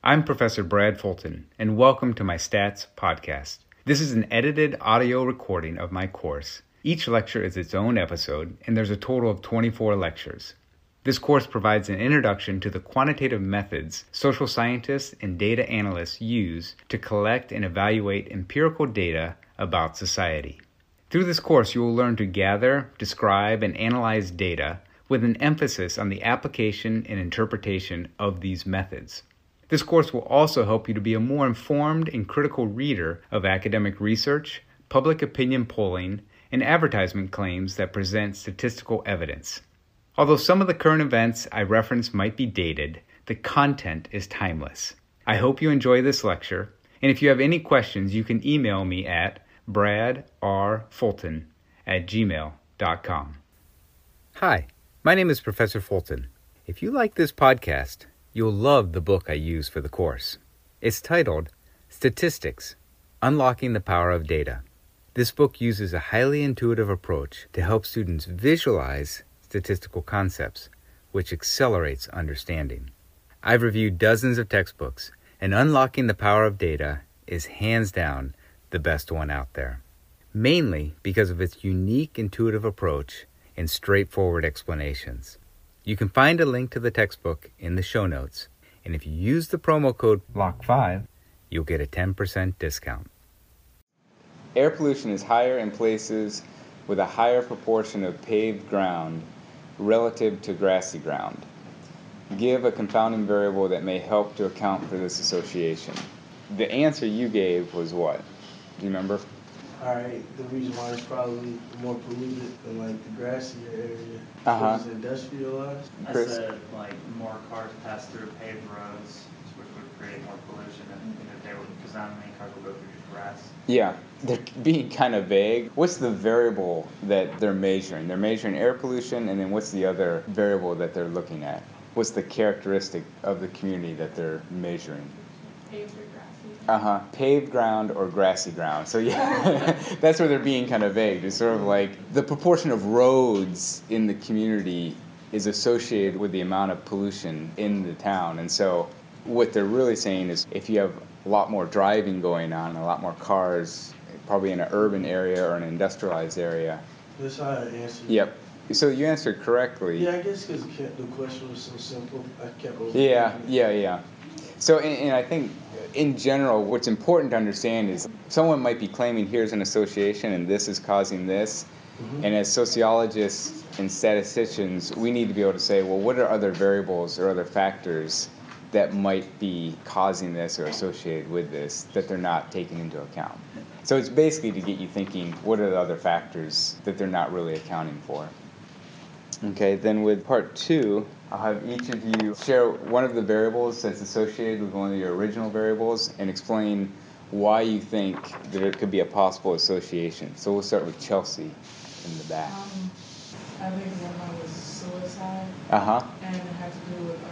I'm Professor Brad Fulton, and welcome to my Stats podcast. This is an edited audio recording of my course. Each lecture is its own episode, and there's a total of 24 lectures. This course provides an introduction to the quantitative methods social scientists and data analysts use to collect and evaluate empirical data about society. Through this course, you will learn to gather, describe, and analyze data with an emphasis on the application and interpretation of these methods. This course will also help you to be a more informed and critical reader of academic research, public opinion polling, and advertisement claims that present statistical evidence. Although some of the current events I reference might be dated, the content is timeless. I hope you enjoy this lecture, and if you have any questions, you can email me at bradrfulton@gmail.com. Hi, my name is Professor Fulton. If you like this podcast, you'll love the book I use for the course. It's titled Statistics: Unlocking the Power of Data. This book uses a highly intuitive approach to help students visualize statistical concepts, which accelerates understanding. I've reviewed dozens of textbooks, and Unlocking the Power of Data is hands down the best one out there, mainly because of its unique intuitive approach and straightforward explanations. You can find a link to the textbook in the show notes, and if you use the promo code BLOCK5, you'll get a 10% discount. Air pollution is higher in places with a higher proportion of paved ground relative to grassy ground. Give a confounding variable that may help to account for this association. The answer you gave was what? Do you remember? Alright, the reason why it's probably more polluted than like the grassier area is industrialized. I said like more cars pass through paved roads, which would create more pollution if they were, because not many cars will go through grass. Yeah, they're being kind of vague. What's the variable that they're measuring? They're measuring air pollution, and then what's the other variable that they're looking at? What's the characteristic of the community that they're measuring? Paved or grassy. Paved ground or grassy ground. So yeah, that's where they're being kind of vague. It's sort of like the proportion of roads in the community is associated with the amount of pollution in the town. And so what they're really saying is if you have a lot more driving going on, a lot more cars, probably in an urban area or an industrialized area. That's how I answered. Yep. So you answered correctly. Yeah, I guess because the question was so simple, I kept over. Yeah. So, and I think in general, what's important to understand is someone might be claiming here's an association and this is causing this. Mm-hmm. And as sociologists and statisticians, we need to be able to say, well, what are other variables or other factors that might be causing this or associated with this that they're not taking into account? So it's basically to get you thinking, what are the other factors that they're not really accounting for? Okay, then with part 2, I'll have each of you share one of the variables that's associated with one of your original variables and explain why you think that it could be a possible association. So we'll start with Chelsea in the back. I think one was suicide. And it had to do with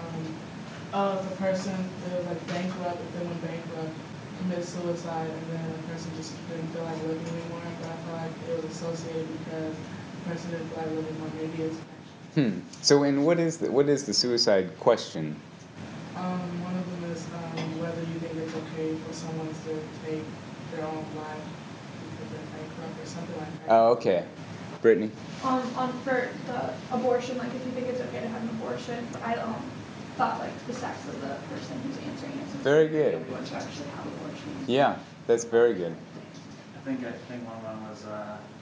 the person that was like bankrupt, and then went bankrupt, committed suicide, and then the person just didn't feel like living anymore. But I feel like it was associated because the person didn't feel like living anymore. Maybe it's So, and what is the suicide question? One of them is whether you think it's okay for someone to take their own life because they're bankrupt or something like that. Oh, okay. Brittany? For the abortion, like if you think it's okay to have an abortion, I thought like the sex of the person who's answering it. Very good. To actually have abortion. Yeah, that's very good. I think one of them was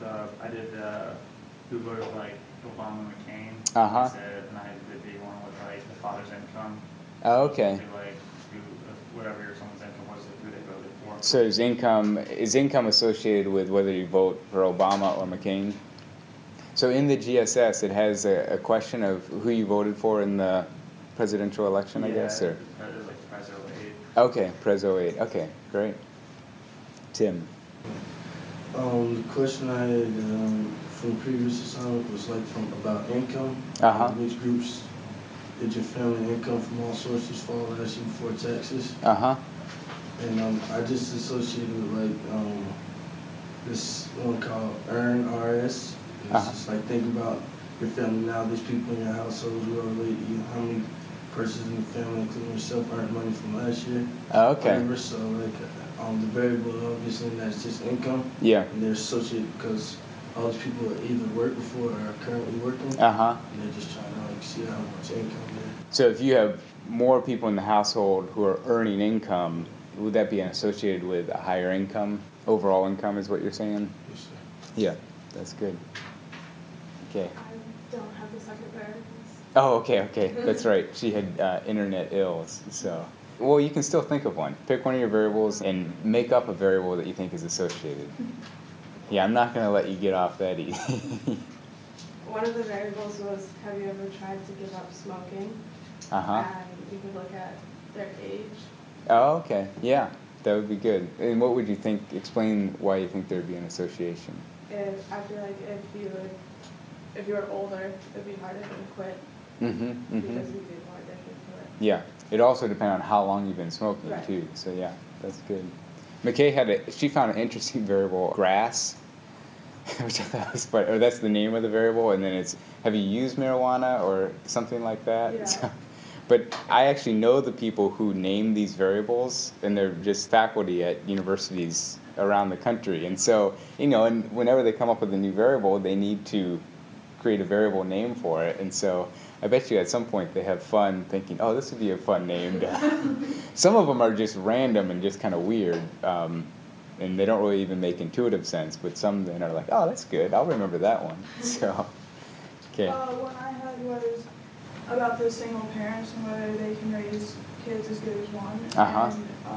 who voted for like Obama and McCain. I said, and I did the one with like the father's income. Oh, okay. Like whatever someone's income was, who they voted for. So is income associated with whether you vote for Obama or McCain? So in the GSS, it has a question of who you voted for in the presidential election, I guess? Or? It was like Prezo 8. Okay, Prezo 8. Okay, great. Tim? The question I had from the previous assignment was like about income. Which groups did your family income from all sources fall last year before taxes? And I just associated with like this one called Earn RS. It's just like think about your family now. There's people in your household who are related to you. How many persons in the family, including yourself, earned money from last year. Oh, okay. Whatever, so like the variable, obviously, that's just income. Yeah. And they're associated because all these people either worked before or are currently working. Uh-huh. And they're just trying to like see how much income there. So if you have more people in the household who are earning income, would that be associated with a higher income? Overall income is what you're saying? Yes, sir. Yeah, that's good. Okay. I don't have the second variables. Oh, okay. That's right. She had internet ills, so. Well, you can still think of one. Pick one of your variables and make up a variable that you think is associated. Yeah, I'm not going to let you get off that easy. One of the variables was, have you ever tried to give up smoking? Uh-huh. And you could look at their age. Oh, okay. Yeah, that would be good. And what would you think, explain why you think there'd be an association? I feel like if you were older, it'd be harder to quit. Mm-hmm. Because you'd be more addicted to it. Yeah. It also depends on how long you've been smoking, right. too. So, yeah, that's good. McKay she found an interesting variable, grass, which I thought was funny. Or that's the name of the variable, and then it's, have you used marijuana or something like that? Yeah. So, but I actually know the people who name these variables, and they're just faculty at universities around the country. And so, and whenever they come up with a new variable, they need to create a variable name for it. And so I bet you at some point they have fun thinking, oh, this would be a fun name. Some of them are just random and just kind of weird. And they don't really even make intuitive sense. But some then are like, oh, that's good. I'll remember that one. So, okay. What I had was about the single parents and whether they can raise kids as good as one. Uh-huh.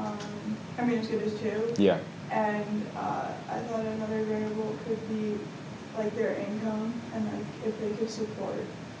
And, as good as two. Yeah. And I thought another variable could be like their income and like if they could support.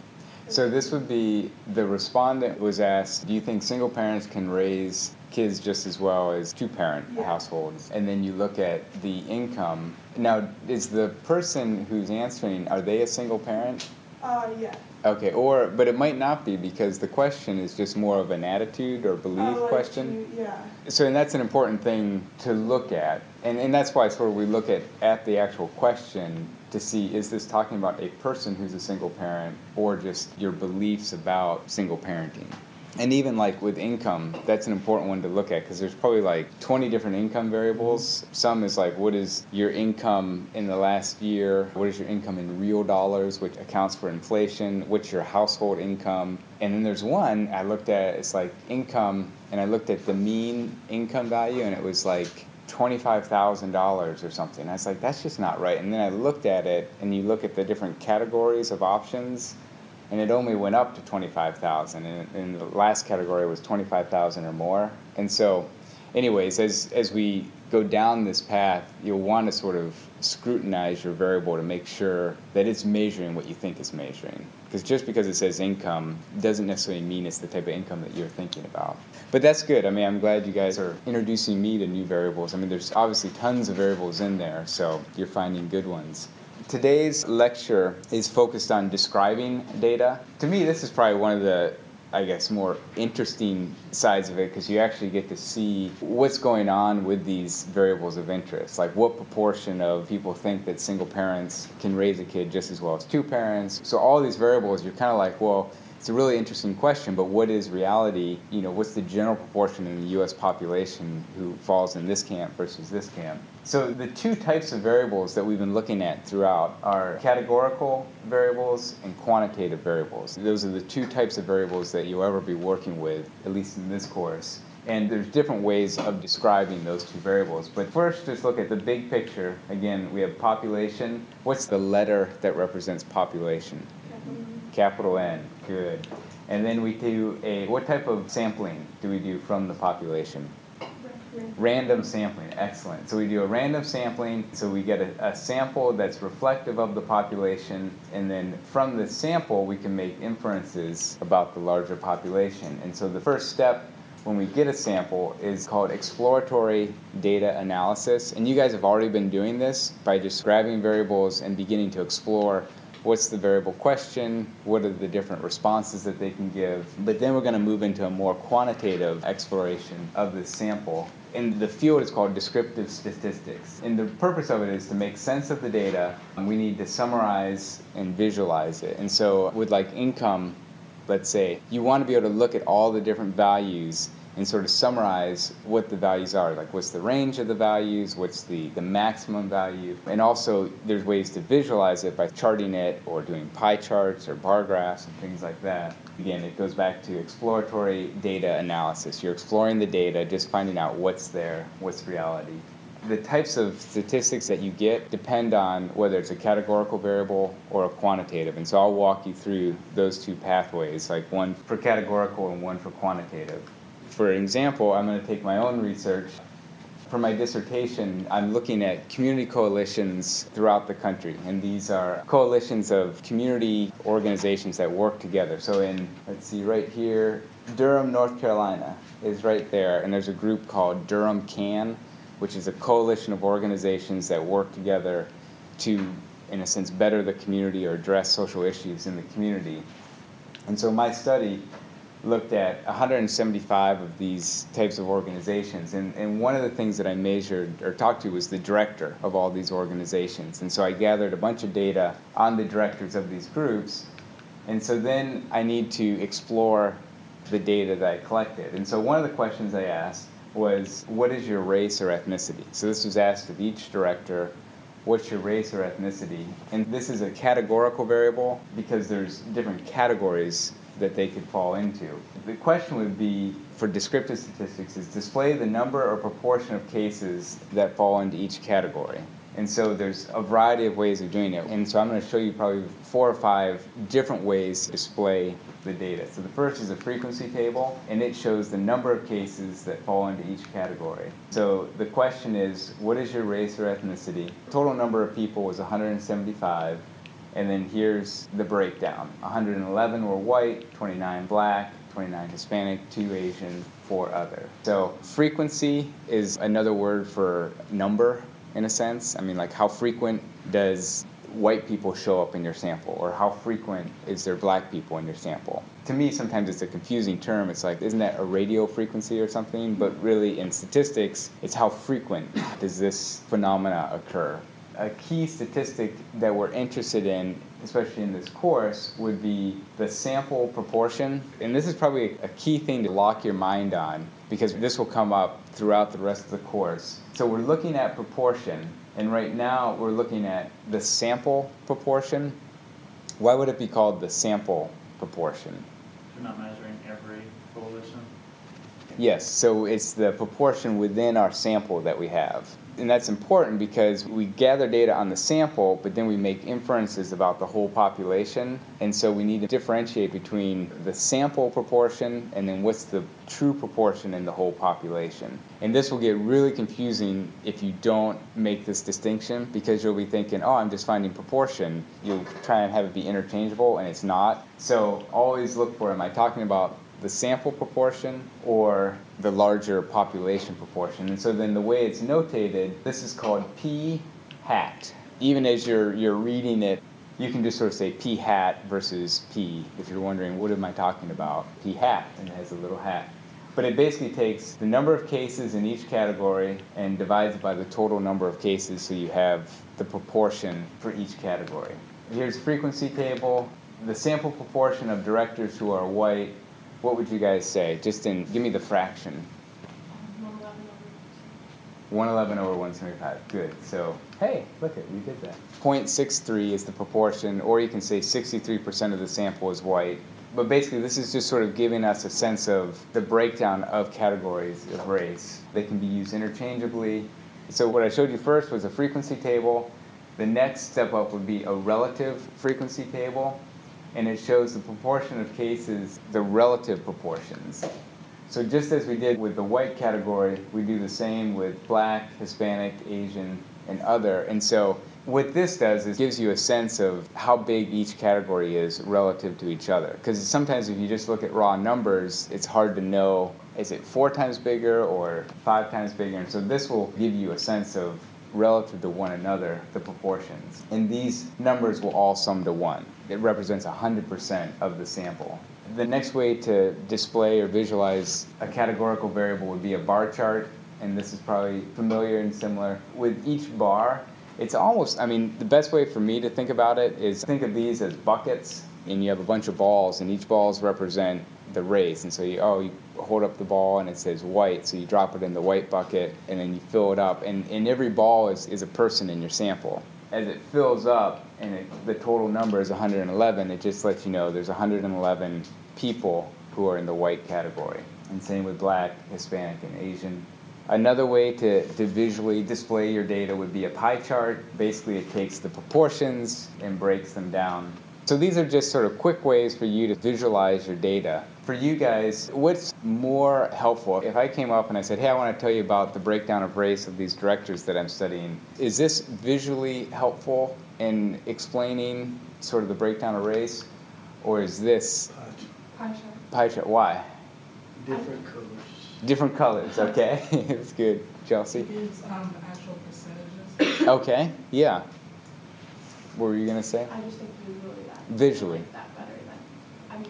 So this would be, the respondent was asked, do you think single parents can raise kids just as well as two-parent households? And then you look at the income. Now, is the person who's answering, are they a single parent? Yeah. Okay, but it might not be because the question is just more of an attitude or belief question. Yeah. So, and that's an important thing to look at. And that's why sort of we look at the actual question to see, is this talking about a person who's a single parent or just your beliefs about single parenting? And even like with income, that's an important one to look at because there's probably like 20 different income variables. Some is like, what is your income in the last year? What is your income in real dollars, which accounts for inflation? What's your household income? And then there's one I looked at, it's like income, and I looked at the mean income value, and it was like $25,000 or something. I was like, that's just not right. And then I looked at it, and you look at the different categories of options, and it only went up to 25,000, and the last category was 25,000 or more. And so, anyways, as we go down this path, you'll want to sort of scrutinize your variable to make sure that it's measuring what you think it's measuring. Because just because it says income doesn't necessarily mean it's the type of income that you're thinking about. But that's good. I'm glad you guys are introducing me to new variables. There's obviously tons of variables in there, so you're finding good ones. Today's lecture is focused on describing data. To me, this is probably one of the, more interesting sides of it because you actually get to see what's going on with these variables of interest. Like what proportion of people think that single parents can raise a kid just as well as two parents. So all these variables, you're kind of like, well, it's a really interesting question, but what is reality? What's the general proportion in the U.S. population who falls in this camp versus this camp? So the two types of variables that we've been looking at throughout are categorical variables and quantitative variables. Those are the two types of variables that you'll ever be working with, at least in this course. And there's different ways of describing those two variables. But first, just look at the big picture. Again, we have population. What's the letter that represents population? Capital N. Good. And then we do what type of sampling do we do from the population? Random sampling. Excellent. So we do a random sampling. So we get a sample that's reflective of the population. And then from the sample, we can make inferences about the larger population. And so the first step when we get a sample is called exploratory data analysis. And you guys have already been doing this by just grabbing variables and beginning to explore what's the variable question, what are the different responses that they can give. But then we're going to move into a more quantitative exploration of the sample. And the field is called descriptive statistics. And the purpose of it is to make sense of the data. We need to summarize and visualize it. And so with like income, let's say, you want to be able to look at all the different values and sort of summarize what the values are. Like, what's the range of the values, what's the maximum value, and also there's ways to visualize it by charting it or doing pie charts or bar graphs and things like that. Again, it goes back to exploratory data analysis. You're exploring the data, just finding out what's there, what's reality. The types of statistics that you get depend on whether it's a categorical variable or a quantitative. And so I'll walk you through those two pathways, like one for categorical and one for quantitative. For example, I'm going to take my own research. For my dissertation, I'm looking at community coalitions throughout the country. And these are coalitions of community organizations that work together. So in, let's see, right here, Durham, North Carolina is right there. And there's a group called Durham CAN, which is a coalition of organizations that work together to, in a sense, better the community or address social issues in the community. And so my study looked at 175 of these types of organizations. And one of the things that I measured or talked to was the director of all these organizations. And so I gathered a bunch of data on the directors of these groups. And so then I need to explore the data that I collected. And so one of the questions I asked was, what is your race or ethnicity? So this was asked of each director, what's your race or ethnicity? And this is a categorical variable because there's different categories that they could fall into. The question would be, for descriptive statistics, is display the number or proportion of cases that fall into each category. And so there's a variety of ways of doing it. And so I'm going to show you probably 4 or 5 different ways to display the data. So the first is a frequency table, and it shows the number of cases that fall into each category. So the question is, what is your race or ethnicity? Total number of people was 175, and then here's the breakdown. 111 were white, 29 black, 29 Hispanic, 2 Asian, 4 other. So frequency is another word for number, in a sense. I mean, like, how frequent does white people show up in your sample, or how frequent is there black people in your sample? To me, sometimes it's a confusing term. It's like, isn't that a radio frequency or something? But really, in statistics, it's how frequent does this phenomena occur. A key statistic that we're interested in, especially in this course, would be the sample proportion. And this is probably a key thing to lock your mind on, because this will come up throughout the rest of the course. So we're looking at proportion, and right now we're looking at the sample proportion. Why would it be called the sample proportion? You're not measuring every coalition? Yes, so it's the proportion within our sample that we have. And that's important because we gather data on the sample, but then we make inferences about the whole population. And so we need to differentiate between the sample proportion and then what's the true proportion in the whole population. And this will get really confusing if you don't make this distinction, because you'll be thinking, oh, I'm just finding proportion. You'll try and have it be interchangeable, and it's not. So always look for, am I talking about the sample proportion or the larger population proportion? And so then the way it's notated, this is called p hat. Even as you're reading it, you can just sort of say p hat versus p. If you're wondering, what am I talking about? P hat, and it has a little hat. But it basically takes the number of cases in each category and divides it by the total number of cases, so you have the proportion for each category. Here's frequency table. The sample proportion of directors who are white, what would you guys say? Just give me the fraction. 111 over 175. Good. So, hey, look we did that. 0.63 is the proportion, or you can say 63% of the sample is white. But basically, this is just sort of giving us a sense of the breakdown of categories of race. They can be used interchangeably. So what I showed you first was a frequency table. The next step up would be a relative frequency table. And it shows the proportion of cases, the relative proportions. So just as we did with the white category, we do the same with black, Hispanic, Asian, and other. And so what this does is gives you a sense of how big each category is relative to each other. Because sometimes if you just look at raw numbers, it's hard to know, is it 4 times bigger or 5 times bigger? And so this will give you a sense of, relative to one another, the proportions. And these numbers will all sum to 1. It represents 100% of the sample. The next way to display or visualize a categorical variable would be a bar chart, and this is probably familiar and similar. With each bar, it's almost, the best way for me to think about it is think of these as buckets. and you have a bunch of balls, and each balls represent the race. And so you hold up the ball and it says white, so you drop it in the white bucket and then you fill it up. And every ball is a person in your sample. As it fills up and the total number is 111, it just lets you know there's 111 people who are in the white category. And same with Black, Hispanic, and Asian. Another way to visually display your data would be a pie chart. Basically, it takes the proportions and breaks them down. So these are just sort of quick ways for you to visualize your data. For you guys, what's more helpful? If I came up and I said, hey, I want to tell you about the breakdown of race of these directors that I'm studying, is this visually helpful in explaining sort of the breakdown of race? Or is this Pie chart. Pie chart. Why? Different colors. Different colors, okay. That's good. Chelsea? It gives the actual percentages. Okay, yeah. What were you going to say? I just think Visually. I like that better than,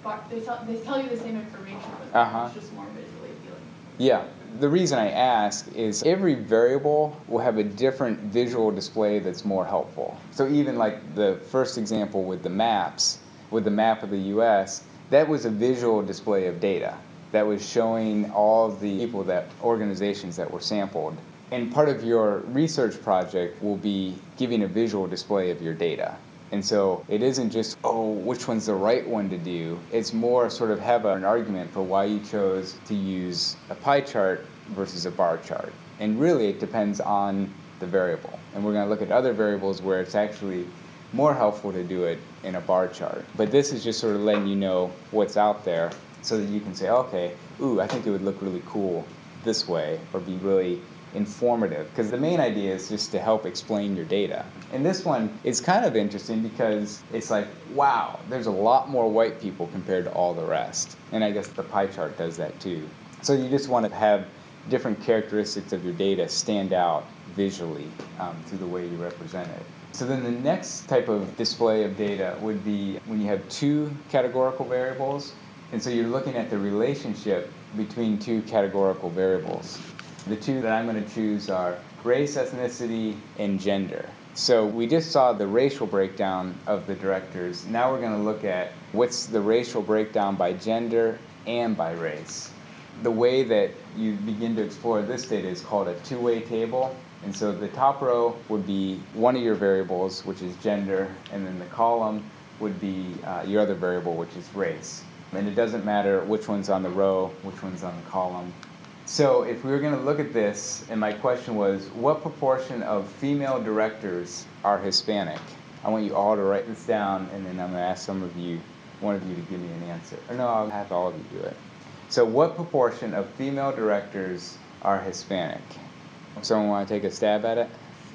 they tell you the same information, but it's just more visually appealing. Yeah. The reason I ask is every variable will have a different visual display that's more helpful. So even like the first example with the maps, with the map of the U.S., that was a visual display of data that was showing all the people, organizations that were sampled. And part of your research project will be giving a visual display of your data. And so it isn't just, which one's the right one to do. It's more sort of have an argument for why you chose to use a pie chart versus a bar chart. And really it depends on the variable. And we're going to look at other variables where it's actually more helpful to do it in a bar chart. But this is just sort of letting you know what's out there so that you can say, okay, I think it would look really cool this way, or be really informative, because the main idea is just to help explain your data. And this one is kind of interesting because it's like, wow, there's a lot more white people compared to all the rest. And I guess the pie chart does that too. So you just want to have different characteristics of your data stand out visually through the way you represent it. So then the next type of display of data would be when you have two categorical variables. And so you're looking at the relationship between two categorical variables. The two that I'm going to choose are race, ethnicity, and gender. So we just saw the racial breakdown of the directors. Now we're going to look at what's the racial breakdown by gender and by race. The way that you begin to explore this data is called a two-way table. And so the top row would be one of your variables, which is gender, and then the column would be your other variable, which is race. And it doesn't matter which one's on the row, which one's on the column. So if we were going to look at this, and my question was, what proportion of female directors are Hispanic? I want you all to write this down, and then I'm going to ask one of you to give me an answer. Or no, I'll have all of you do it. So what proportion of female directors are Hispanic? Someone want to take a stab at it?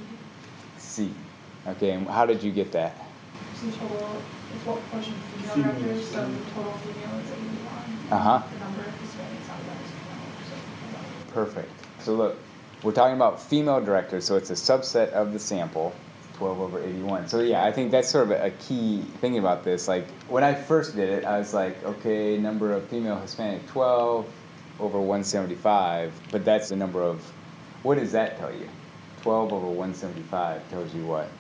C. Okay, and how did you get that? The total is what proportion of female directors, so the total female is 81. The number of Hispanics out there is 12. Perfect. So look, we're talking about female directors, so it's a subset of the sample, 12 over 81. So yeah, I think that's sort of a key thing about this. Like, when I first did it, I was like, okay, number of female Hispanic, 12 over 175, but that's the number of, what does that tell you? 12 over 175 tells you what?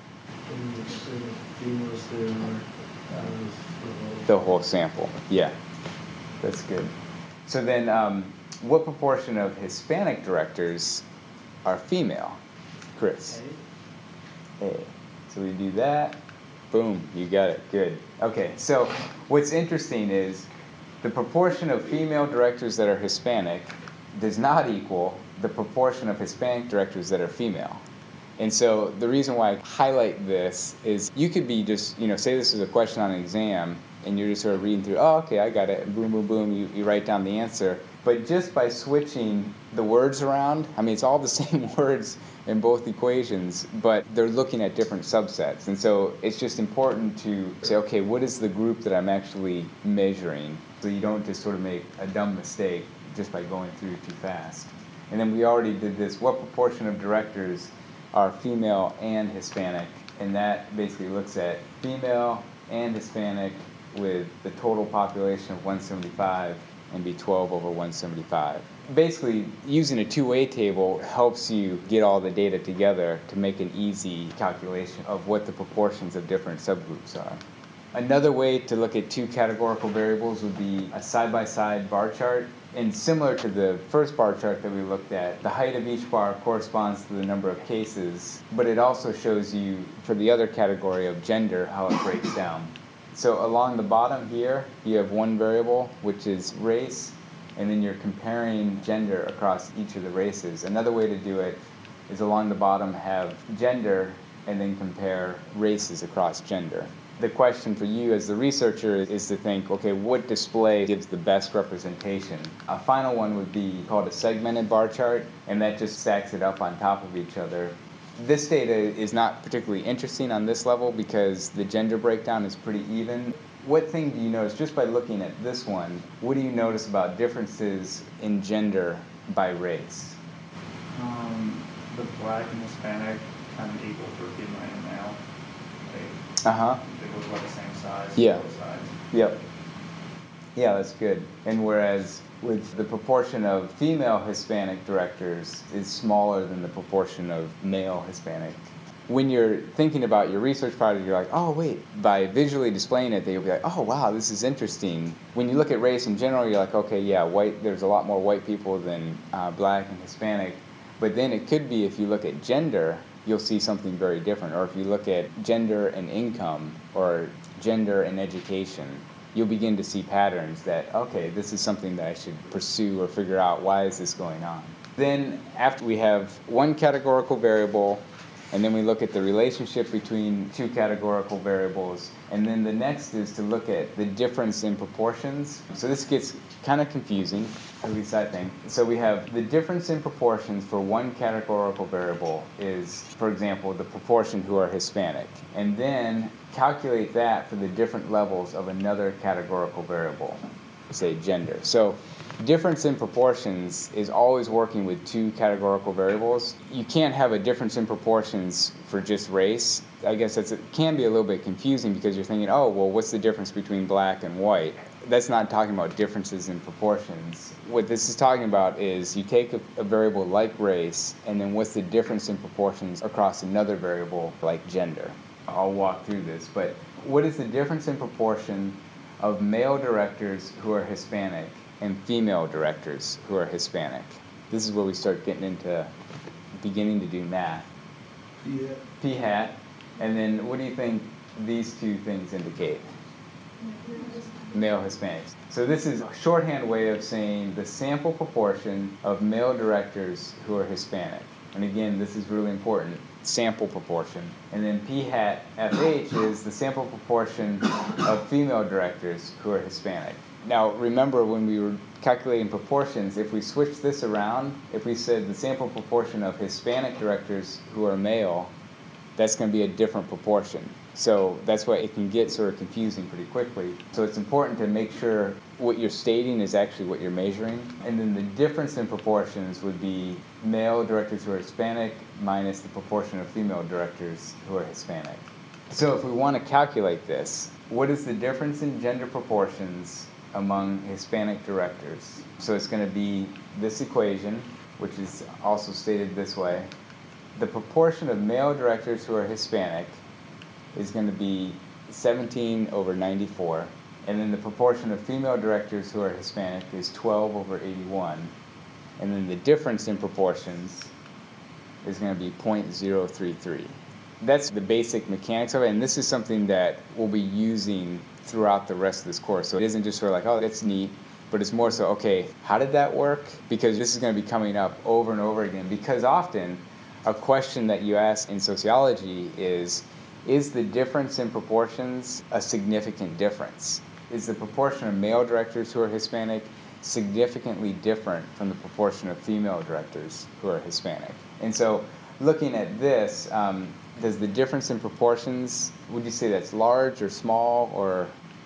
The whole sample, yeah. That's good. So then, what proportion of Hispanic directors are female? Chris? A. So we do that. Boom, you got it. Good. Okay, so what's interesting is the proportion of female directors that are Hispanic does not equal the proportion of Hispanic directors that are female. And so the reason why I highlight this is you could be just, say this is a question on an exam, and you're just sort of reading through, okay, I got it, and boom, boom, boom, you write down the answer. But just by switching the words around, it's all the same words in both equations, but they're looking at different subsets. And so it's just important to say, okay, what is the group that I'm actually measuring? So you don't just sort of make a dumb mistake just by going through too fast. And then we already did this, what proportion of directors are female and Hispanic? And that basically looks at female and Hispanic with the total population of 175 and be 12 over 175. Basically, using a two-way table helps you get all the data together to make an easy calculation of what the proportions of different subgroups are. Another way to look at two categorical variables would be a side-by-side bar chart. And similar to the first bar chart that we looked at, the height of each bar corresponds to the number of cases, but it also shows you, for the other category of gender, how it breaks down. So along the bottom here, you have one variable, which is race, and then you're comparing gender across each of the races. Another way to do it is along the bottom have gender, and then compare races across gender. The question for you as the researcher is to think, okay, what display gives the best representation? A final one would be called a segmented bar chart, and that just stacks it up on top of each other. This data is not particularly interesting on this level because the gender breakdown is pretty even. What thing do you notice, just by looking at this one, what do you notice about differences in gender by race? The black and Hispanic kind of equal for female and male. They look like the same size. Yeah. Both sides. Yep. Yeah, that's good. And whereas with the proportion of female Hispanic directors is smaller than the proportion of male Hispanic. When you're thinking about your research project, you're like, oh, wait, by visually displaying it, they'll be like, oh, wow, this is interesting. When you look at race in general, you're like, okay, yeah, white. There's a lot more white people than black and Hispanic. But then it could be, if you look at gender, you'll see something very different. Or if you look at gender and income or gender and education, you'll begin to see patterns that, okay, this is something that I should pursue or figure out, why is this going on? Then after we have one categorical variable, and then we look at the relationship between two categorical variables, and then the next is to look at the difference in proportions. So this gets kind of confusing, at least I think. So we have the difference in proportions for one categorical variable is, for example, the proportion who are Hispanic, and then calculate that for the different levels of another categorical variable, say gender. So difference in proportions is always working with two categorical variables. You can't have a difference in proportions for just race. I guess it can be a little bit confusing because you're thinking, oh, well, what's the difference between black and white? That's not talking about differences in proportions. What this is talking about is you take a variable like race, and then what's the difference in proportions across another variable like gender. I'll walk through this, but what is the difference in proportion of male directors who are Hispanic and female directors who are Hispanic? This is where we start getting into beginning to do math. P hat. And then what do you think these two things indicate? Male Hispanics. So this is a shorthand way of saying the sample proportion of male directors who are Hispanic. And again, this is really important, sample proportion. And then P hat FH is the sample proportion of female directors who are Hispanic. Now, remember when we were calculating proportions, if we switch this around, if we said the sample proportion of Hispanic directors who are male, that's going to be a different proportion. So that's why it can get sort of confusing pretty quickly. So it's important to make sure what you're stating is actually what you're measuring. And then the difference in proportions would be male directors who are Hispanic minus the proportion of female directors who are Hispanic. So if we want to calculate this, what is the difference in gender proportions among Hispanic directors? So it's going to be this equation, which is also stated this way. The proportion of male directors who are Hispanic is going to be 17 over 94. And then the proportion of female directors who are Hispanic is 12 over 81. And then the difference in proportions is going to be 0.033. That's the basic mechanics of it, and this is something that we'll be using throughout the rest of this course. So it isn't just sort of like, oh, that's neat, but it's more so, okay, how did that work? Because this is going to be coming up over and over again, because often a question that you ask in sociology is the difference in proportions a significant difference? Is the proportion of male directors who are Hispanic significantly different from the proportion of female directors who are Hispanic? And so looking at this, does the difference in proportions, would you say that's large or small or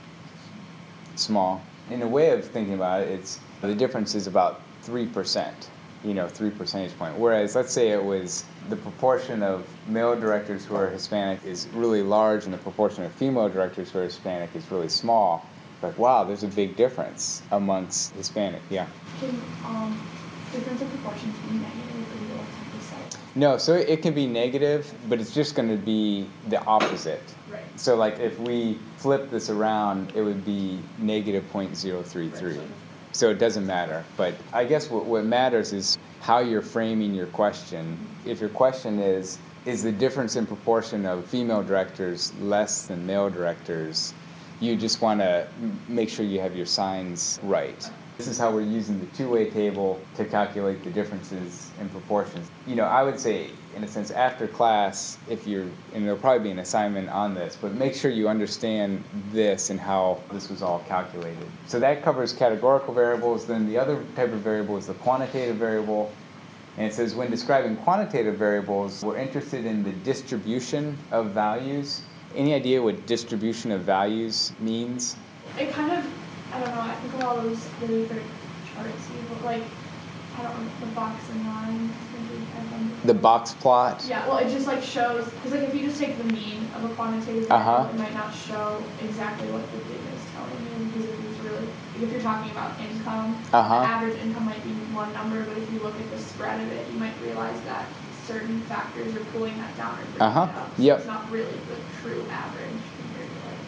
small? In a way of thinking about it, it's the difference is about 3%, 3 percentage point. Whereas let's say it was the proportion of male directors who are Hispanic is really large and the proportion of female directors who are Hispanic is really small. Like, wow, there's a big difference amongst Hispanic, yeah. difference in proportions be negative, or you will attempt to say? No, so it can be negative, but it's just going to be the opposite. Right. So like if we flip this around, it would be negative 0.033. Right. So it doesn't matter. But I guess what matters is how you're framing your question. If your question is the difference in proportion of female directors less than male directors, you just want to make sure you have your signs right. This is how we're using the two-way table to calculate the differences in proportions. I would say, in a sense, after class, and there'll probably be an assignment on this, but make sure you understand this and how this was all calculated. So that covers categorical variables. Then the other type of variable is the quantitative variable. And it says, when describing quantitative variables, we're interested in the distribution of values. Any idea what distribution of values means? It kind of, I don't know, I think of all those really great charts you look like, I don't know, the box and line. The box plot? Yeah, well, it just like shows, because like if you just take the mean of a quantitative variable, it might not show exactly what the data is telling you, because if you're talking about income, average income might be one number, but if you look at the spread of it, you might realize that certain factors are pulling that down or bringing it up. So it's not really the true average compared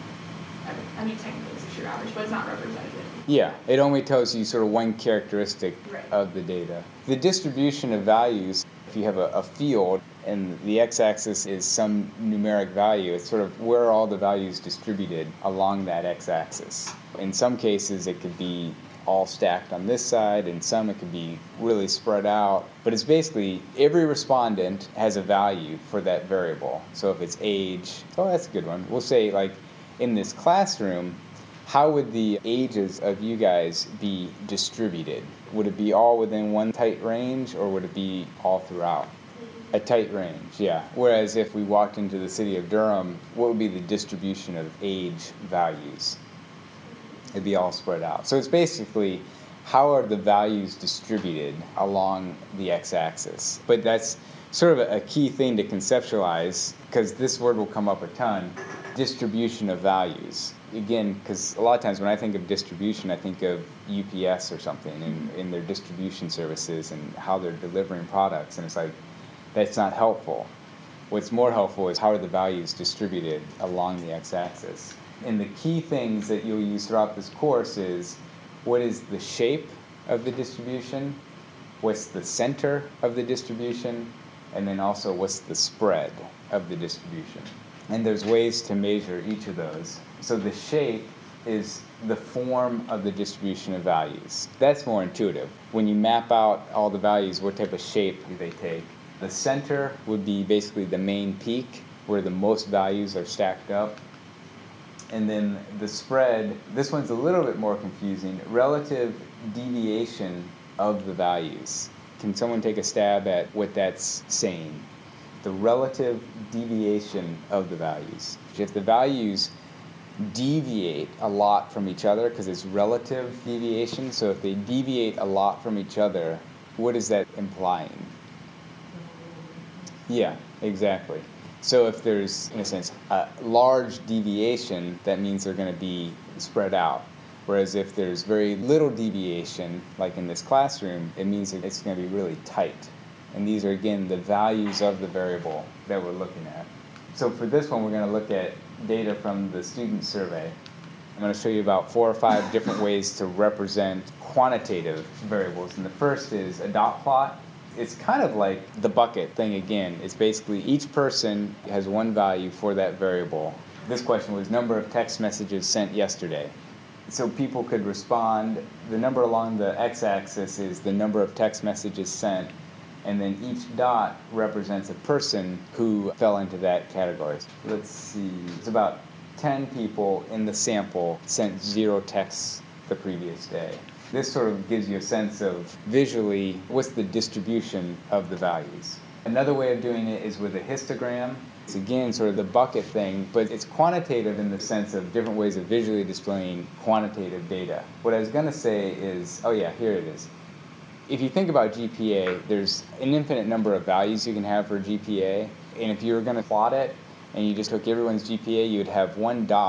to I mean, technically it's a true average, but it's not representative. Yeah, it only tells you sort of one characteristic of the data. The distribution of values, if you have a field and the x-axis is some numeric value, it's sort of where are all the values distributed along that x-axis. In some cases, it could be all stacked on this side, and some it could be really spread out. But it's basically every respondent has a value for that variable. So if it's age, that's a good one. We'll say, like, in this classroom, how would the ages of you guys be distributed? Would it be all within one tight range, or would it be all throughout? A tight range, yeah. Whereas if we walked into the city of Durham, what would be the distribution of age values? It'd be all spread out. So it's basically, how are the values distributed along the x-axis? But that's sort of a key thing to conceptualize, because this word will come up a ton. Distribution of values. Again, because a lot of times when I think of distribution, I think of UPS or something in their distribution services and how they're delivering products, and it's like, that's not helpful. What's more helpful is how are the values distributed along the x-axis. And the key things that you'll use throughout this course is, what is the shape of the distribution, what's the center of the distribution, and then also what's the spread of the distribution. And there's ways to measure each of those. So the shape is the form of the distribution of values. That's more intuitive. When you map out all the values, what type of shape do they take? The center would be basically the main peak, where the most values are stacked up. And then the spread, this one's a little bit more confusing, relative deviation of the values. Can someone take a stab at what that's saying? The relative deviation of the values. If the values deviate a lot from each other, because it's relative deviation, so if they deviate a lot from each other, what is that implying? Yeah, exactly. So if there's, in a sense, a large deviation, that means they're going to be spread out. Whereas if there's very little deviation, like in this classroom, it means it's going to be really tight. And these are, again, the values of the variable that we're looking at. So for this one, we're going to look at data from the student survey. I'm going to show you about 4 or 5 different ways to represent quantitative variables. And the first is a dot plot. It's kind of like the bucket thing again. It's basically each person has one value for that variable. This question was number of text messages sent yesterday. So people could respond. The number along the x-axis is the number of text messages sent, and then each dot represents a person who fell into that category. Let's see, it's about 10 people in the sample sent 0 texts the previous day. This sort of gives you a sense of visually what's the distribution of the values. Another way of doing it is with a histogram. It's again sort of the bucket thing, but it's quantitative in the sense of different ways of visually displaying quantitative data. What I was going to say is, oh yeah, here it is. If you think about GPA, there's an infinite number of values you can have for GPA, and if you were going to plot it and you just took everyone's GPA, you would have one dot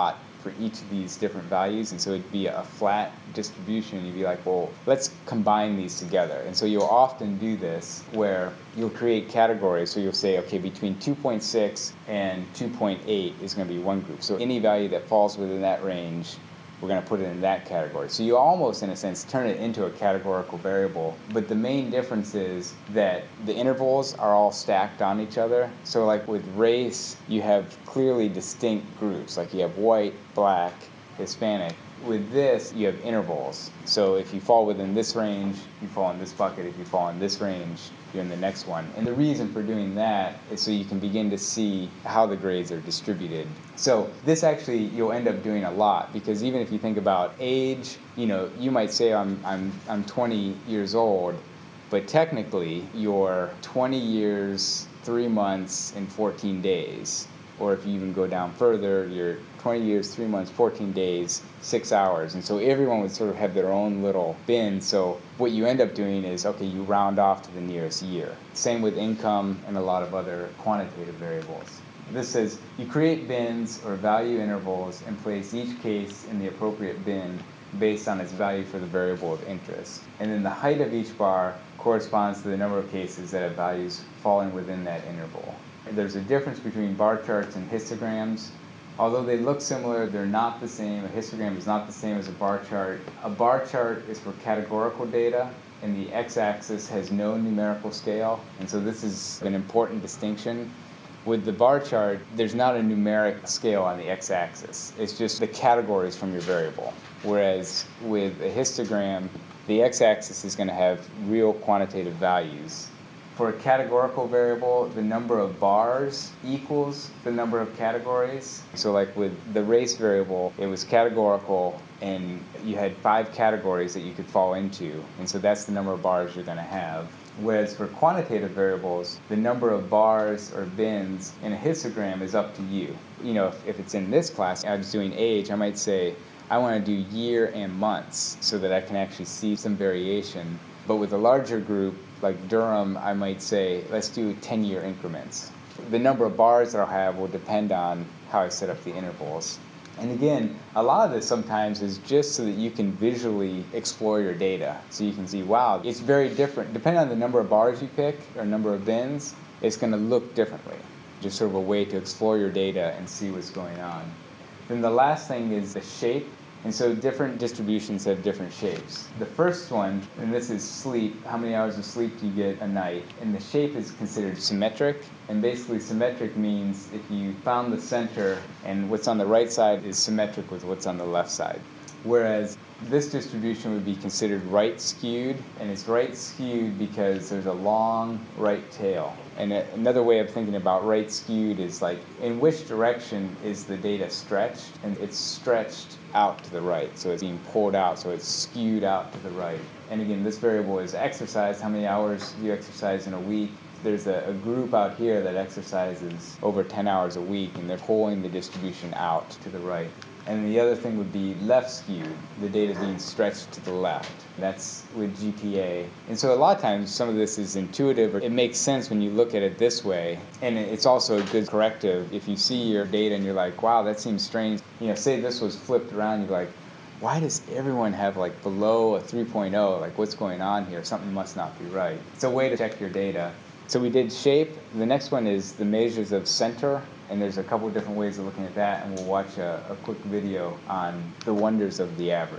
for each of these different values, and so it'd be a flat distribution. You'd be like, well, let's combine these together. And so you'll often do this where you'll create categories. So you'll say, okay, between 2.6 and 2.8 is going to be one group. So any value that falls within that range, we're going to put it in that category. So you almost, in a sense, turn it into a categorical variable. But the main difference is that the intervals are all stacked on each other. So like with race, you have clearly distinct groups. Like you have white, black, Hispanic. With this, you have intervals. So if you fall within this range, you fall in this bucket. If you fall in this range, you're in the next one. And the reason for doing that is so you can begin to see how the grades are distributed. So this actually you'll end up doing a lot, because even if you think about age, you might say I'm 20 years old, but technically you're 20 years, 3 months, and 14 days. Or if you even go down further, you're 20 years, 3 months, 14 days, 6 hours. And so everyone would sort of have their own little bin. So what you end up doing is, okay, you round off to the nearest year. Same with income and a lot of other quantitative variables. This says you create bins or value intervals and place each case in the appropriate bin based on its value for the variable of interest. And then the height of each bar corresponds to the number of cases that have values falling within that interval. There's a difference between bar charts and histograms. Although they look similar, they're not the same. A histogram is not the same as a bar chart. A bar chart is for categorical data, and the x-axis has no numerical scale. And so this is an important distinction. With the bar chart, there's not a numeric scale on the x-axis. It's just the categories from your variable. Whereas with a histogram, the x-axis is going to have real quantitative values. For a categorical variable, the number of bars equals the number of categories. So like with the race variable, it was categorical, and you had 5 categories that you could fall into. And so that's the number of bars you're going to have. Whereas for quantitative variables, the number of bars or bins in a histogram is up to you. If it's in this class, I was doing age, I might say, I want to do year and months so that I can actually see some variation. But with a larger group, like Durham, I might say, let's do 10-year increments. The number of bars that I'll have will depend on how I set up the intervals. And again, a lot of this sometimes is just so that you can visually explore your data. So you can see, wow, it's very different. Depending on the number of bars you pick or number of bins, it's going to look differently. Just sort of a way to explore your data and see what's going on. Then the last thing is the shape. And so different distributions have different shapes. The first one, and this is sleep, how many hours of sleep do you get a night? And the shape is considered symmetric. And basically symmetric means if you found the center and what's on the right side is symmetric with what's on the left side. Whereas this distribution would be considered right skewed, and it's right skewed because there's a long right tail. And another way of thinking about right skewed is like, in which direction is the data stretched? And it's stretched out to the right, so it's being pulled out, so it's skewed out to the right. And again, this variable is exercise. How many hours do you exercise in a week? There's a group out here that exercises over 10 hours a week, and they're pulling the distribution out to the right. And the other thing would be left skewed, the data being stretched to the left. That's with GPA. And so a lot of times some of this is intuitive, or it makes sense when you look at it this way. And it's also a good corrective. If you see your data and you're like, wow, that seems strange. Say this was flipped around, you're like, why does everyone have like below a 3.0? Like what's going on here? Something must not be right. It's a way to check your data. So we did shape. The next one is the measures of center. And there's a couple different ways of looking at that, and we'll watch a quick video on the wonders of the average.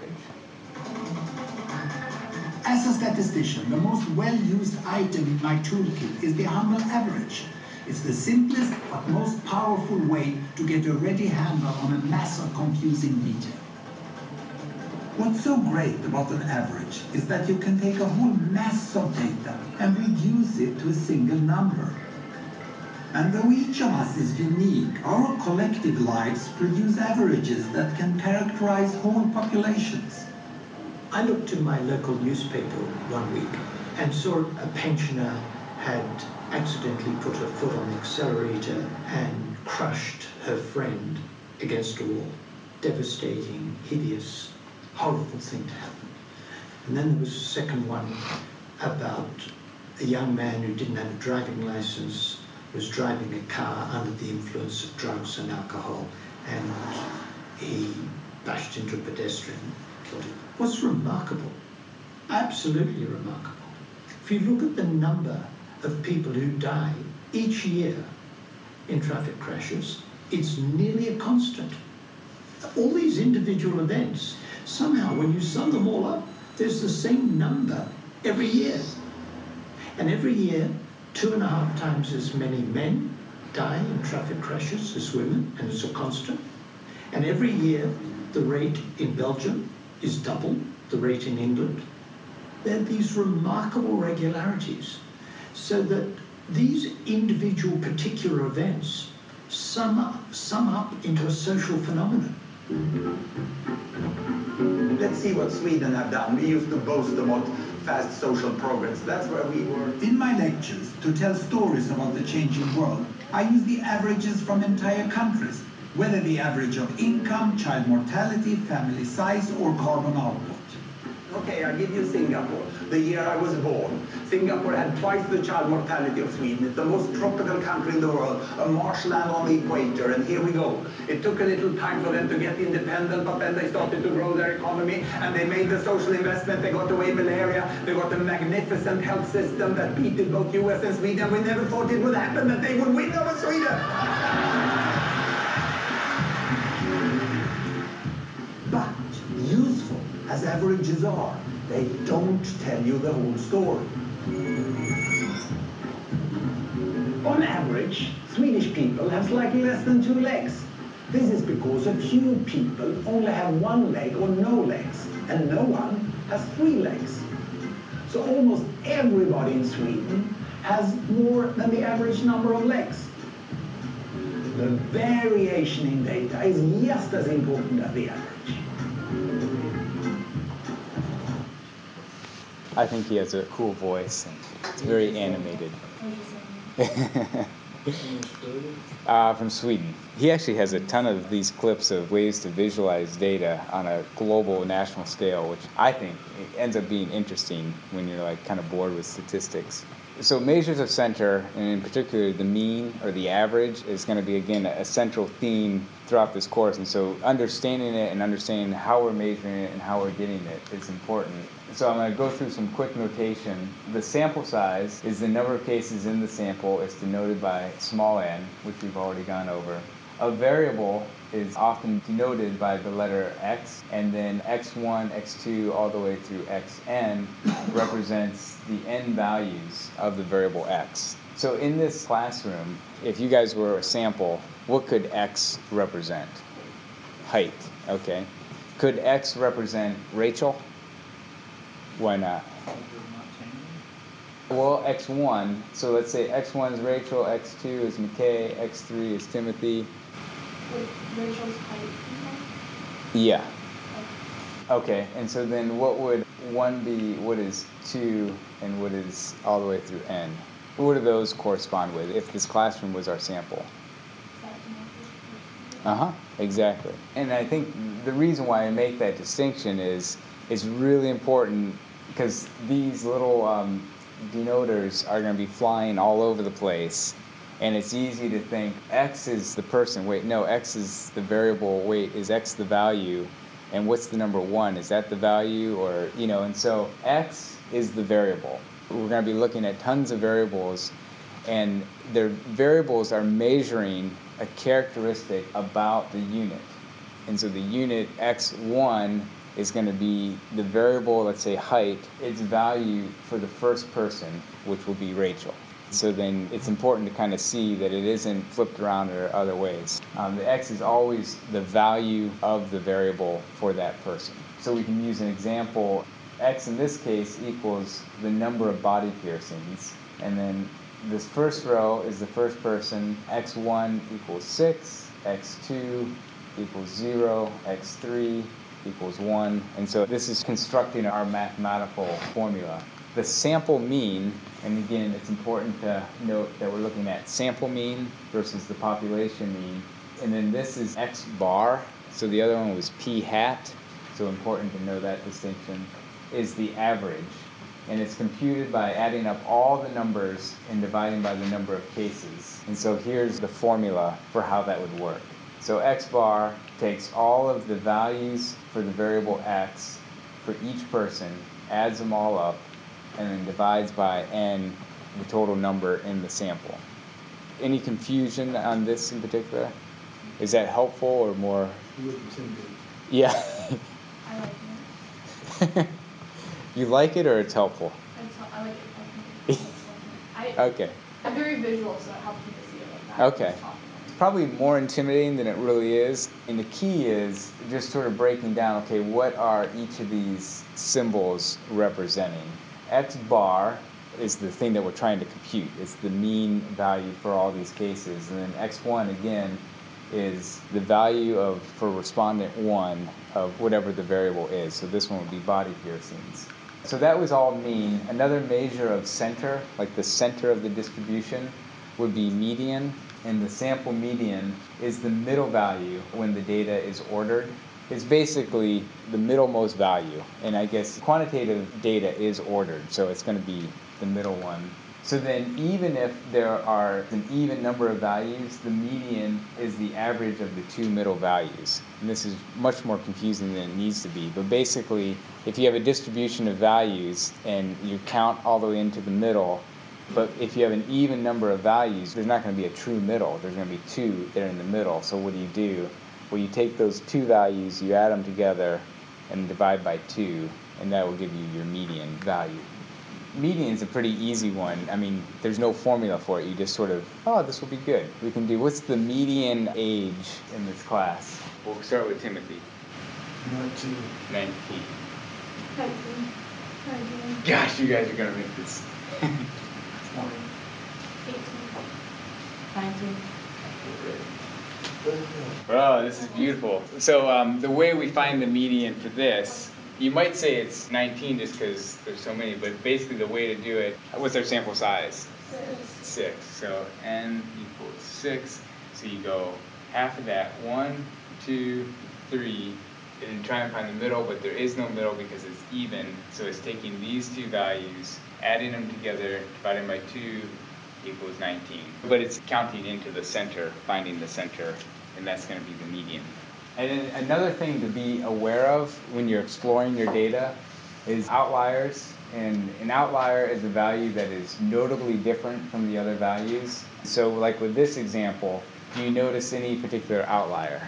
As a statistician, the most well-used item in my toolkit is the humble average. It's the simplest but most powerful way to get a ready handle on a mass of confusing detail. What's so great about an average is that you can take a whole mass of data and reduce it to a single number. And though each of us is unique, our collective lives produce averages that can characterize whole populations. I looked in my local newspaper one week and saw a pensioner had accidentally put her foot on the accelerator and crushed her friend against a wall. Devastating, hideous, horrible thing to happen. And then there was a second one about a young man who didn't have a driving license, was driving a car under the influence of drugs and alcohol, and He bashed into a pedestrian, killed him. Was remarkable, absolutely remarkable. If you look at the number of people who die each year in traffic crashes, it's nearly a constant. All these individual events, somehow when you sum them all up, there's the same number every year. And every year, 2.5 times as many men die in traffic crashes as women, and it's a constant. And every year, the rate in Belgium is double the rate in England. There are these remarkable regularities, so that these individual particular events sum up into a social phenomenon. Let's see what Sweden have done. We used to boast about fast social progress. That's where we were. In my lectures, to tell stories about the changing world, I use the averages from entire countries, whether the average of income, child mortality, family size, or carbon output. Okay, I'll give you Singapore. The year I was born, Singapore had twice the child mortality of Sweden. It's the most tropical country in the world, a marshland on the equator, and here we go. It took a little time for them to get independent, but then they started to grow their economy, and they made the social investment. They got away malaria. They got a magnificent health system that beat both US and Sweden. We never thought it would happen, that they would win over Sweden. But useful as averages are, they don't tell you the whole story. On average, Swedish people have slightly less than 2 legs. This is because a few people only have 1 leg or no legs, and no one has 3 legs. So almost everybody in Sweden has more than the average number of legs. The variation in data is just as important as the average. I think he has a cool voice, and it's very animated. From Sweden. He actually has a ton of these clips of ways to visualize data on a global national scale, which I think ends up being interesting when you're like kind of bored with statistics. So measures of center, and in particular the mean or the average, is going to be, again, a central theme throughout this course. And so understanding it and understanding how we're measuring it and how we're getting it is important. So I'm going to go through some quick notation. The sample size is the number of cases in the sample. It's denoted by small n, which we've already gone over. A variable is often denoted by the letter x, and then x1, x2, all the way through xn represents the n values of the variable x. So in this classroom, if you guys were a sample, what could x represent? Height, okay. Could x represent Rachel? Why not? Well, x1, so let's say x1 is Rachel, x2 is McKay, x3 is Timothy. Rachel's height. Yeah. Okay, and so then what would 1 be, what is 2, and what is all the way through n? What do those correspond with if this classroom was our sample? Exactly. And I think the reason why I make that distinction is really important, because these little denoters are going to be flying all over the place. And it's easy to think x is the person. Wait, no, x is the variable. Wait, is x the value? And what's the number 1? Is that the value? Or, and so x is the variable. We're going to be looking at tons of variables, and their variables are measuring a characteristic about the unit. And so the unit x1 is going to be the variable, let's say height, its value for the first person, which will be Rachel. So then it's important to kind of see that it isn't flipped around or other ways. The x is always the value of the variable for that person. So we can use an example. X in this case equals the number of body piercings. And then this first row is the first person. x1 equals 6, x2 equals 0, x3 equals 1. And so this is constructing our mathematical formula. The sample mean, and again, it's important to note that we're looking at sample mean versus the population mean. And then this is x bar, so the other one was p hat, so important to know that distinction, is the average. And it's computed by adding up all the numbers and dividing by the number of cases. And so here's the formula for how that would work. So x bar takes all of the values for the variable x for each person, adds them all up, and then divides by n, the total number in the sample. Any confusion on this in particular? Is that helpful or more? Yeah. I like it. You like it or it's helpful? I like it. Okay. I'm very visual, so it helps me to see it like that. Okay. It's probably more intimidating than it really is. And the key is just sort of breaking down, okay, what are each of these symbols representing? X bar is the thing that we're trying to compute. It's the mean value for all these cases. And then x1, again, is the value of, for respondent 1, of whatever the variable is. So this one would be body piercings. So that was all mean. Another measure of center, like the center of the distribution, would be median. And the sample median is the middle value when the data is ordered. It's basically the middlemost value. And I guess quantitative data is ordered, so it's going to be the middle one. So then even if there are an even number of values, the median is the average of the two middle values. And this is much more confusing than it needs to be. But basically, if you have a distribution of values and you count all the way into the middle, but if you have an even number of values, there's not going to be a true middle. There's going to be two that are in the middle. So what do? Well, you take those two values, you add them together, and divide by 2, and that will give you your median value. Median is a pretty easy one. I mean, there's no formula for it. You just sort of, oh, this will be good. We can do, what's the median age in this class? We'll start with Timothy. 19. 19. 19. Gosh, you guys are going to make this. 18. 19. Oh, this is beautiful. So the way we find the median for this, you might say it's 19 just because there's so many, but basically the way to do it, what's our sample size? 6. So n equals 6. So you go half of that, 1, 2, 3, and try and find the middle, but there is no middle because it's even. So it's taking these two values, adding them together, dividing by 2 equals 19. But it's counting into the center, finding the center, and that's going to be the median. And then another thing to be aware of when you're exploring your data is outliers. And an outlier is a value that is notably different from the other values. So like with this example, do you notice any particular outlier?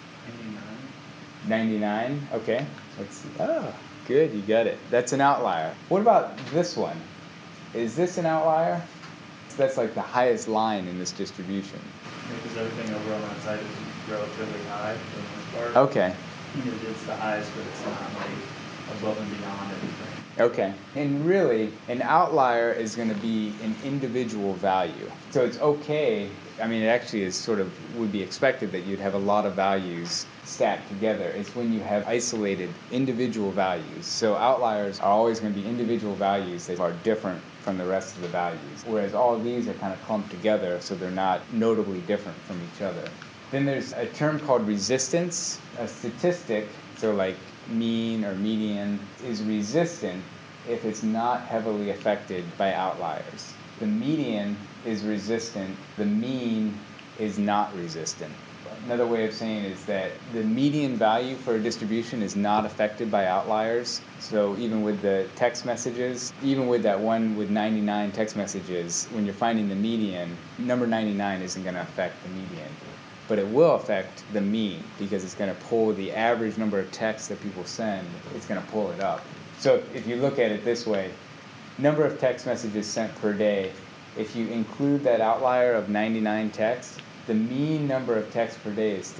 99? Okay. Let's see. Oh, good, you got it. That's an outlier. What about this one? Is this an outlier? That's like the highest line in this distribution. Because everything over on that side is relatively high for the most part. Okay. It's the highest, but it's not like above and beyond everything. Okay. And really, an outlier is going to be an individual value. So it's okay. I mean, it actually is sort of would be expected that you'd have a lot of values stacked together. It's when you have isolated individual values. So outliers are always going to be individual values that are different from the rest of the values, whereas all of these are kind of clumped together so they're not notably different from each other. Then there's a term called resistance. A statistic, so like mean or median, is resistant if it's not heavily affected by outliers. The median is resistant, the mean is not resistant. Another way of saying it is that the median value for a distribution is not affected by outliers. So even with the text messages, even with that one with 99 text messages, when you're finding the median, number 99 isn't going to affect the median. But it will affect the mean because it's going to pull the average number of texts that people send, it's going to pull it up. So if you look at it this way, number of text messages sent per day, if you include that outlier of 99 texts, the mean number of texts per day is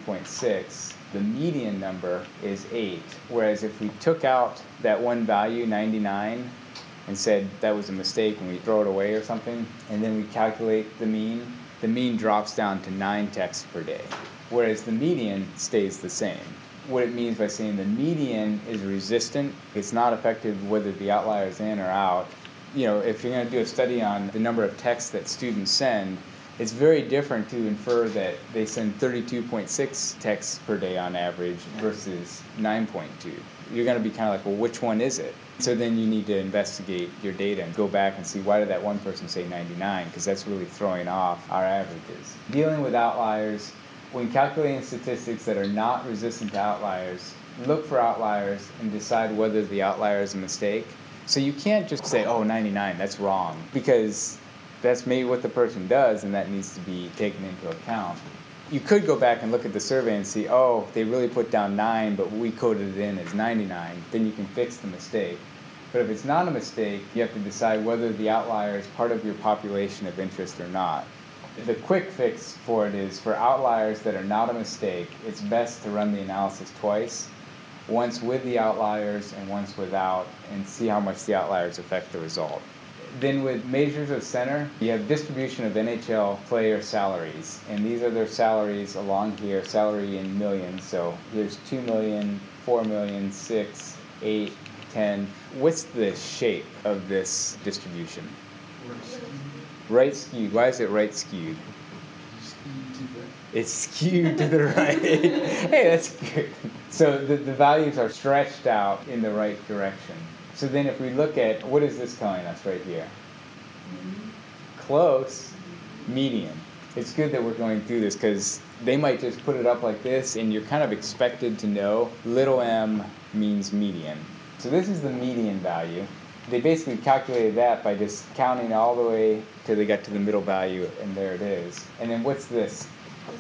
32.6. The median number is 8. Whereas if we took out that one value, 99, and said that was a mistake and we throw it away or something, and then we calculate the mean drops down to 9 texts per day. Whereas the median stays the same. What it means by saying the median is resistant, it's not affected whether the outlier is in or out. You know, if you're going to do a study on the number of texts that students send, it's very different to infer that they send 32.6 texts per day on average versus 9.2. You're going to be kind of like, well, which one is it? So then you need to investigate your data and go back and see why did that one person say 99, because that's really throwing off our averages. Dealing with outliers, When calculating statistics that are not resistant to outliers, look for outliers and decide whether the outlier is a mistake. So you can't just say, oh, 99, that's wrong, because that's maybe what the person does, and that needs to be taken into account. You could go back and look at the survey and see, oh, they really put down 9, but we coded it in as 99. Then you can fix the mistake. But if it's not a mistake, you have to decide whether the outlier is part of your population of interest or not. The quick fix for it is, for outliers that are not a mistake, it's best to run the analysis twice, once with the outliers and once without, and see how much the outliers affect the result. Then with measures of center, you have distribution of NHL player salaries, and these are their salaries along here, salary in millions. So here's 2 million, 4 million, 6, 8, 10. What's the shape of this distribution? Right skewed. Why is it right skewed? It's skewed to the right. Hey, that's good. So the values are stretched out in the right direction. So then if we look at, what is this telling us right here? Close, median. It's good that we're going through this because they might just put it up like this and you're kind of expected to know little m means median. So this is the median value. They basically calculated that by just counting all the way till they got to the middle value, and there it is. And then what's this?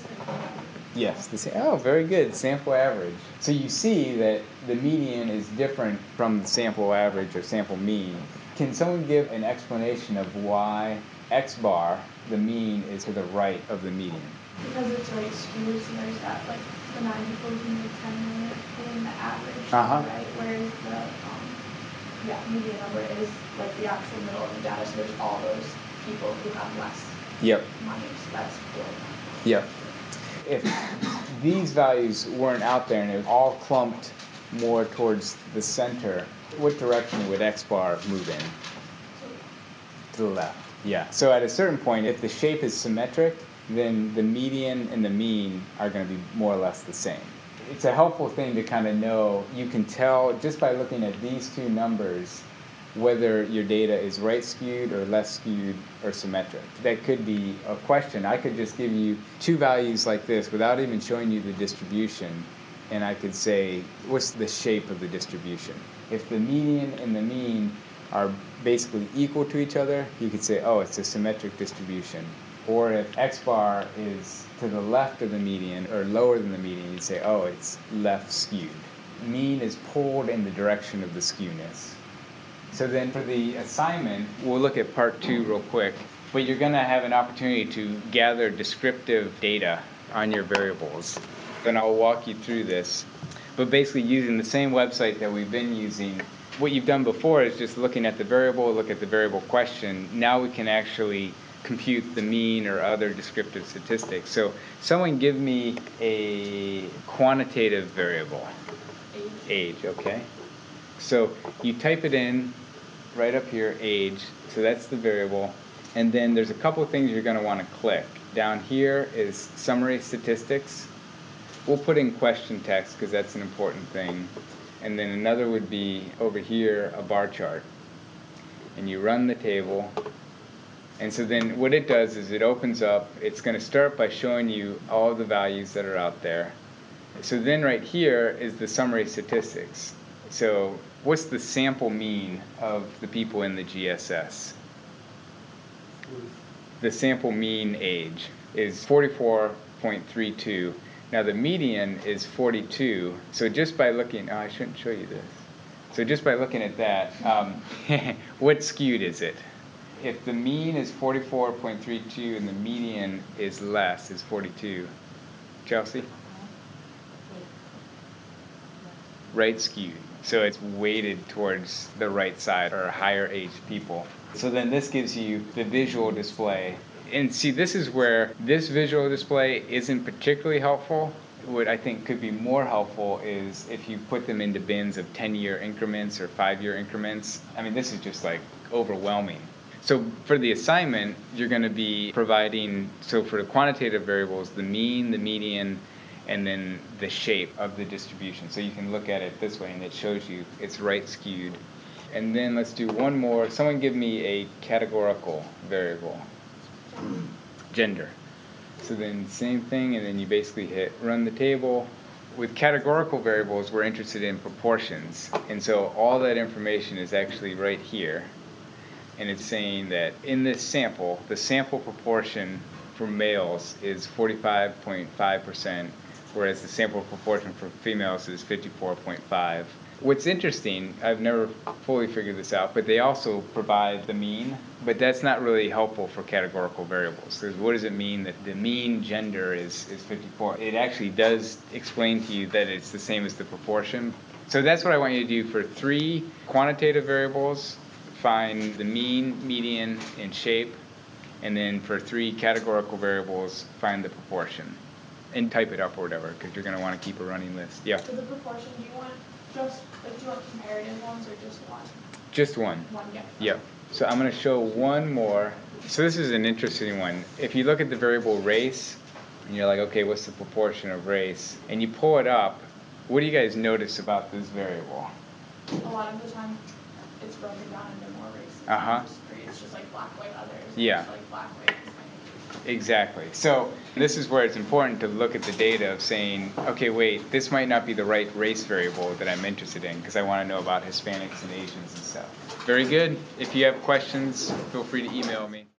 Yes, oh, very good, sample average. So you see that the median is different from the sample average or sample mean. Can someone give an explanation of why X bar, the mean, is to the right of the median? Because it's right skewed, so there's that, like, the 90, 14, 10 minute, and the average, right? Whereas the median number is like the actual middle of the data, so there's all those people who have less money, so that's cool. Yep. If these values weren't out there and it was all clumped more towards the center, what direction would X bar move in? To the left. Yeah. So at a certain point, if the shape is symmetric, then the median and the mean are going to be more or less the same. It's a helpful thing to kind of know. You can tell just by looking at these two numbers whether your data is right skewed or less skewed or symmetric. That could be a question. I could just give you two values like this without even showing you the distribution, and I could say, what's the shape of the distribution? If the median and the mean are basically equal to each other, you could say, oh, it's a symmetric distribution. Or if X bar is to the left of the median or lower than the median, you'd say, oh, it's left skewed. Mean is pulled in the direction of the skewness. So then for the assignment, we'll look at part 2 real quick, but you're going to have an opportunity to gather descriptive data on your variables. Then I'll walk you through this. But basically using the same website that we've been using, what you've done before is just looking at the variable, look at the variable question. Now we can actually compute the mean or other descriptive statistics. So someone give me a quantitative variable. Age, okay. So you type it in right up here, age, so that's the variable. And then there's a couple of things you're going to want to click. Down here is summary statistics. We'll put in question text because that's an important thing. And then another would be over here, a bar chart. And you run the table. And so then what it does is it opens up, it's going to start by showing you all of the values that are out there. So then right here is the summary statistics. So what's the sample mean of the people in the GSS? The sample mean age is 44.32. Now the median is 42. So just by looking, I shouldn't show you this. So just by looking at that, what skewed is it? If the mean is 44.32 and the median is less, is 42. Chelsea? Right skewed. So it's weighted towards the right side or higher aged people. So then this gives you the visual display. And see, this is where this visual display isn't particularly helpful. What I think could be more helpful is if you put them into bins of 10-year increments or 5-year increments. I mean, this is just like overwhelming. So for the assignment, you're going to be providing, so for the quantitative variables, the mean, the median, and then the shape of the distribution. So you can look at it this way, and it shows you it's right skewed. And then let's do one more. Someone give me a categorical variable. Gender. So then same thing, and then you basically hit run the table. With categorical variables, we're interested in proportions. And so all that information is actually right here. And it's saying that in this sample, the sample proportion for males is 45.5%, whereas the sample proportion for females is 54.5%. What's interesting, I've never fully figured this out, but they also provide the mean, but that's not really helpful for categorical variables. Because what does it mean that the mean gender is 54? It actually does explain to you that it's the same as the proportion. So that's what I want you to do for 3 quantitative variables. Find the mean, median, and shape. And then for 3 categorical variables, find the proportion. And type it up or whatever, because you're going to want to keep a running list. Yeah? For the proportion, do you want just, like, do you want comparative ones or just one? Just one. One, yeah. Yep. So I'm going to show one more. So this is an interesting one. If you look at the variable race, and you're like, okay, what's the proportion of race? And you pull it up, what do you guys notice about this variable? A lot of the time, it's broken down into more races. Uh-huh. It's just like black, white, others. Yeah. It's like black, white, Exactly. So this is where it's important to look at the data of saying, okay, wait, this might not be the right race variable that I'm interested in because I want to know about Hispanics and Asians and stuff. Very good. If you have questions, feel free to email me.